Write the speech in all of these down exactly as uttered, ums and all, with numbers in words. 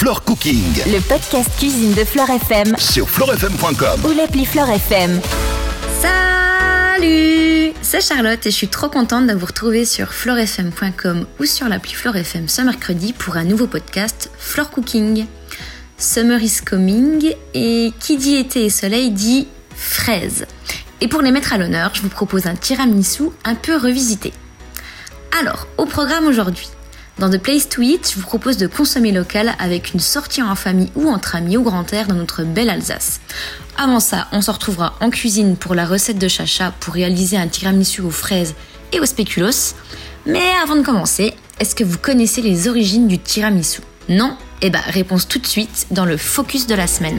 Flore Cooking, le podcast cuisine de Flore F M sur flore f m point com ou l'appli Flore F M. Salut, c'est Charlotte et je suis trop contente de vous retrouver sur flore f m point com ou sur l'appli Flore F M ce mercredi pour un nouveau podcast Flore Cooking. Summer is coming et qui dit été et soleil dit fraises. Et pour les mettre à l'honneur, je vous propose un tiramisu un peu revisité. Alors, au programme aujourd'hui, dans The Place to Eat, je vous propose de consommer local avec une sortie en famille ou entre amis au grand air dans notre belle Alsace. Avant ça, on se retrouvera en cuisine pour la recette de Chacha pour réaliser un tiramisu aux fraises et aux spéculoos. Mais avant de commencer, est-ce que vous connaissez les origines du tiramisu ? Non ? Eh ben, réponse tout de suite dans le focus de la semaine.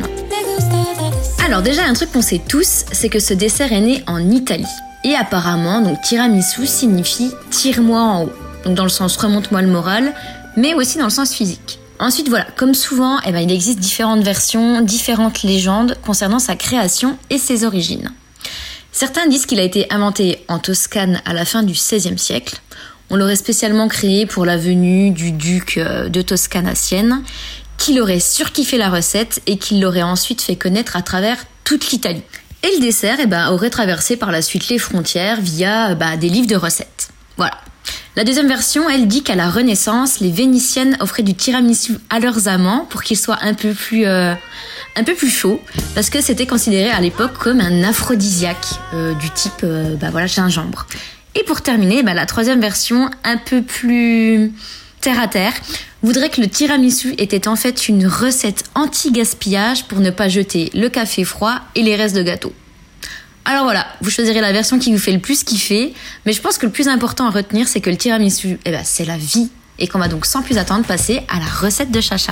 Alors déjà, un truc qu'on sait tous, c'est que ce dessert est né en Italie. Et apparemment, donc tiramisu signifie « tire-moi en haut ». Donc dans le sens remonte-moi le moral, mais aussi dans le sens physique. Ensuite voilà, comme souvent, eh ben, il existe différentes versions, différentes légendes concernant sa création et ses origines. Certains disent qu'il a été inventé en Toscane à la fin du seizième siècle. On l'aurait spécialement créé pour la venue du duc de Toscane à Sienne, qu'il aurait surkiffé la recette et qu'il l'aurait ensuite fait connaître à travers toute l'Italie. Et le dessert eh ben, aurait traversé par la suite les frontières via bah, des livres de recettes. Voilà. La deuxième version, elle dit qu'à la Renaissance, les Vénitiennes offraient du tiramisu à leurs amants pour qu'il soit un peu plus, euh, un peu plus chaud, parce que c'était considéré à l'époque comme un aphrodisiaque euh, du type euh, bah voilà, gingembre. Et pour terminer, bah, la troisième version, un peu plus terre à terre, voudrait que le tiramisu était en fait une recette anti-gaspillage pour ne pas jeter le café froid et les restes de gâteau. Alors voilà, vous choisirez la version qui vous fait le plus kiffer, mais je pense que le plus important à retenir, c'est que le tiramisu, eh ben, c'est la vie, et qu'on va donc sans plus attendre passer à la recette de Chacha.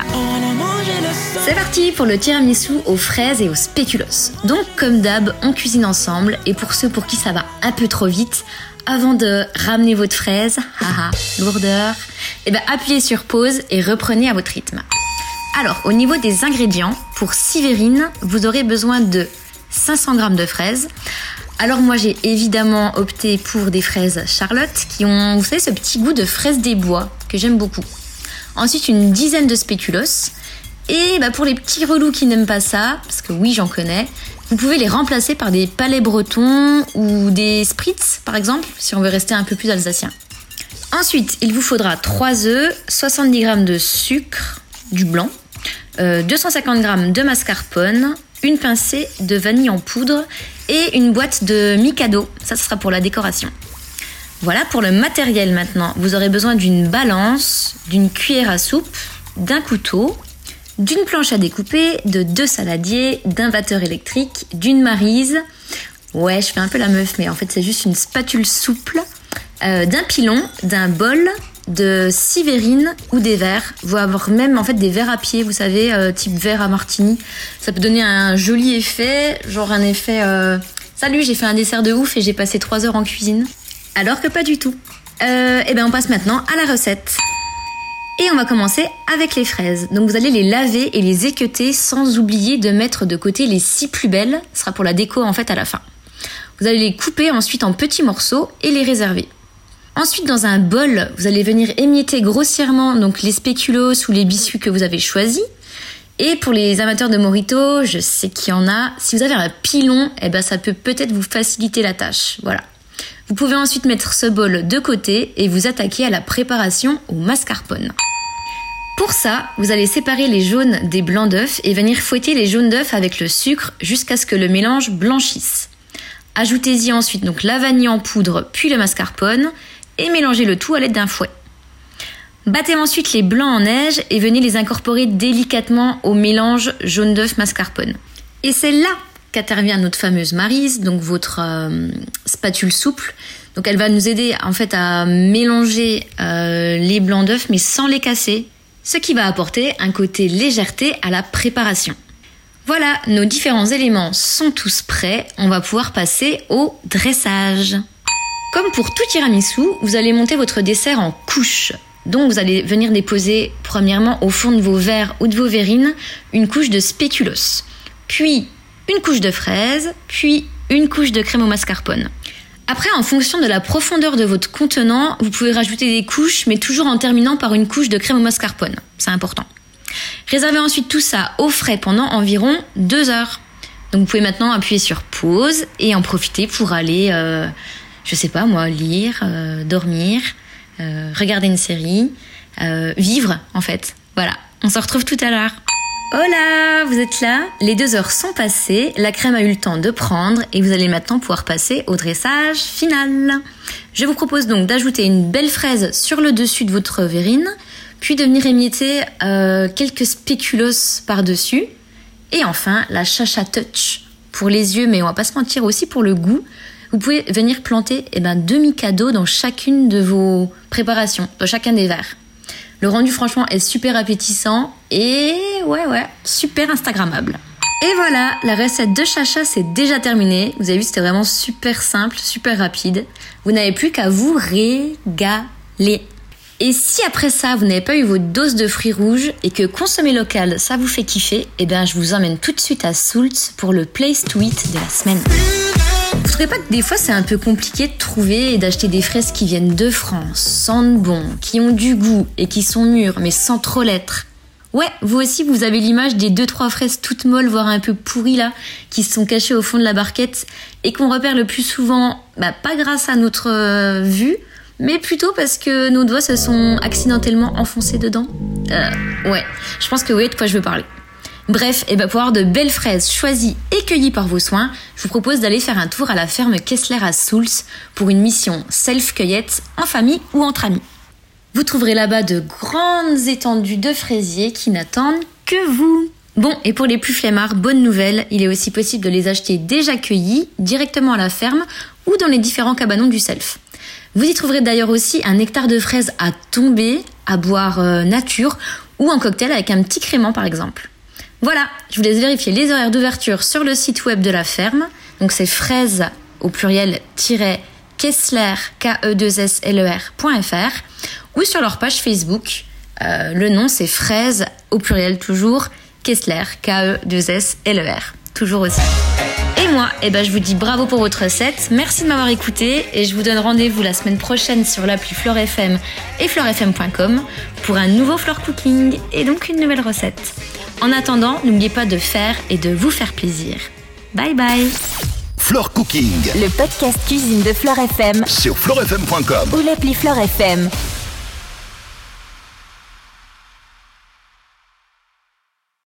C'est parti pour le tiramisu aux fraises et aux spéculoos. Donc comme d'hab, on cuisine ensemble, et pour ceux pour qui ça va un peu trop vite, avant de ramener votre fraise, haha, lourdeur, eh ben, appuyez sur pause et reprenez à votre rythme. Alors, au niveau des ingrédients, pour six verrines, vous aurez besoin de cinq cents grammes de fraises. Alors moi j'ai évidemment opté pour des fraises Charlotte qui ont, vous savez, ce petit goût de fraise des bois que j'aime beaucoup. Ensuite une dizaine de spéculoos. Et bah, pour les petits relous qui n'aiment pas ça, parce que oui j'en connais, vous pouvez les remplacer par des palais bretons ou des spritz par exemple, si on veut rester un peu plus alsacien. Ensuite il vous faudra trois œufs, soixante-dix grammes de sucre, du blanc, euh, deux cent cinquante grammes de mascarpone, une pincée de vanille en poudre et une boîte de Mikado. Ça, ce sera pour la décoration. Voilà pour le matériel maintenant. Vous aurez besoin d'une balance, d'une cuillère à soupe, d'un couteau, d'une planche à découper, de deux saladiers, d'un batteur électrique, d'une maryse. Ouais, je fais un peu la meuf, mais en fait, c'est juste une spatule souple, euh, d'un pilon, d'un bol, de six verrines ou des verres, voire même en fait des verres à pied, vous savez, euh, type verre à martini. Ça peut donner un joli effet, genre un effet euh, salut, j'ai fait un dessert de ouf et j'ai passé trois heures en cuisine. Alors que pas du tout. Euh, et ben on passe maintenant à la recette. Et on va commencer avec les fraises. Donc vous allez les laver et les équeuter sans oublier de mettre de côté les six plus belles. Ce sera pour la déco en fait à la fin. Vous allez les couper ensuite en petits morceaux et les réserver. Ensuite, dans un bol, vous allez venir émietter grossièrement donc les spéculoos ou les biscuits que vous avez choisis. Et pour les amateurs de mojito, je sais qu'il y en a. Si vous avez un pilon, eh ben ça peut peut-être vous faciliter la tâche. Voilà. Vous pouvez ensuite mettre ce bol de côté et vous attaquer à la préparation au mascarpone. Pour ça, vous allez séparer les jaunes des blancs d'œufs et venir fouetter les jaunes d'œufs avec le sucre jusqu'à ce que le mélange blanchisse. Ajoutez-y ensuite donc la vanille en poudre puis le mascarpone et mélangez le tout à l'aide d'un fouet. Battez ensuite les blancs en neige et venez les incorporer délicatement au mélange jaune d'œuf mascarpone. Et c'est là qu'intervient notre fameuse maryse, donc votre euh, spatule souple. Donc elle va nous aider en fait à mélanger euh, les blancs d'œufs mais sans les casser, ce qui va apporter un côté légèreté à la préparation. Voilà, nos différents éléments sont tous prêts, on va pouvoir passer au dressage. Comme pour tout tiramisu, vous allez monter votre dessert en couches. Donc vous allez venir déposer premièrement au fond de vos verres ou de vos verrines une couche de spéculoos, puis une couche de fraises, puis une couche de crème au mascarpone. Après, en fonction de la profondeur de votre contenant, vous pouvez rajouter des couches, mais toujours en terminant par une couche de crème au mascarpone. C'est important. Réservez ensuite tout ça au frais pendant environ deux heures. Donc vous pouvez maintenant appuyer sur pause et en profiter pour aller, euh, je sais pas moi, lire, euh, dormir, euh, regarder une série, euh, vivre en fait. Voilà, on se retrouve tout à l'heure. Hola, vous êtes là? Les deux heures sont passées, la crème a eu le temps de prendre et vous allez maintenant pouvoir passer au dressage final. Je vous propose donc d'ajouter une belle fraise sur le dessus de votre verrine, puis de venir émietter euh, quelques spéculoos par-dessus. Et enfin, la Chacha Touch pour les yeux, mais on va pas se mentir aussi pour le goût. Vous pouvez venir planter eh ben, deux mi-cadeaux dans chacune de vos préparations, dans chacun des verres. Le rendu franchement est super appétissant et ouais ouais, super instagrammable. Et voilà, la recette de Chacha c'est déjà terminée. Vous avez vu, c'était vraiment super simple, super rapide. Vous n'avez plus qu'à vous régaler. Et si après ça, vous n'avez pas eu votre dose de fruits rouges et que consommer local, ça vous fait kiffer, eh bien je vous emmène tout de suite à Soultz pour le Place to Eat de la semaine. Vous trouvez pas que des fois c'est un peu compliqué de trouver et d'acheter des fraises qui viennent de France, sentent bon, qui ont du goût et qui sont mûres mais sans trop l'être? Ouais, vous aussi vous avez l'image des deux trois fraises toutes molles, voire un peu pourries là, qui se sont cachées au fond de la barquette et qu'on repère le plus souvent, bah pas grâce à notre euh, vue, mais plutôt parce que nos doigts se sont accidentellement enfoncés dedans. Euh, ouais, je pense que vous voyez de quoi je veux parler. Bref, et ben pour avoir de belles fraises choisies et cueillies par vos soins, je vous propose d'aller faire un tour à la ferme Kessler à Soultz pour une mission self-cueillette en famille ou entre amis. Vous trouverez là-bas de grandes étendues de fraisiers qui n'attendent que vous. Bon, et pour les plus flemmards, bonne nouvelle, il est aussi possible de les acheter déjà cueillis directement à la ferme ou dans les différents cabanons du self. Vous y trouverez d'ailleurs aussi un hectare de fraises à tomber, à boire euh, nature ou en cocktail avec un petit crément par exemple. Voilà, je vous laisse vérifier les horaires d'ouverture sur le site web de la ferme. Donc c'est fraises au pluriel Kessler, K E deux S L E R point F R ou sur leur page Facebook. Euh, le nom c'est fraises au pluriel toujours Kessler, K E deux S L E R. Toujours aussi. Et moi, eh ben, je vous dis bravo pour votre recette. Merci de m'avoir écouté et je vous donne rendez-vous la semaine prochaine sur l'appli Flore F M et flore f m point com pour un nouveau Flore Cooking et donc une nouvelle recette. En attendant, n'oubliez pas de faire et de vous faire plaisir. Bye bye. Flore Cooking, le podcast cuisine de Flore F M sur flore f m point com ou l'appli Flore F M.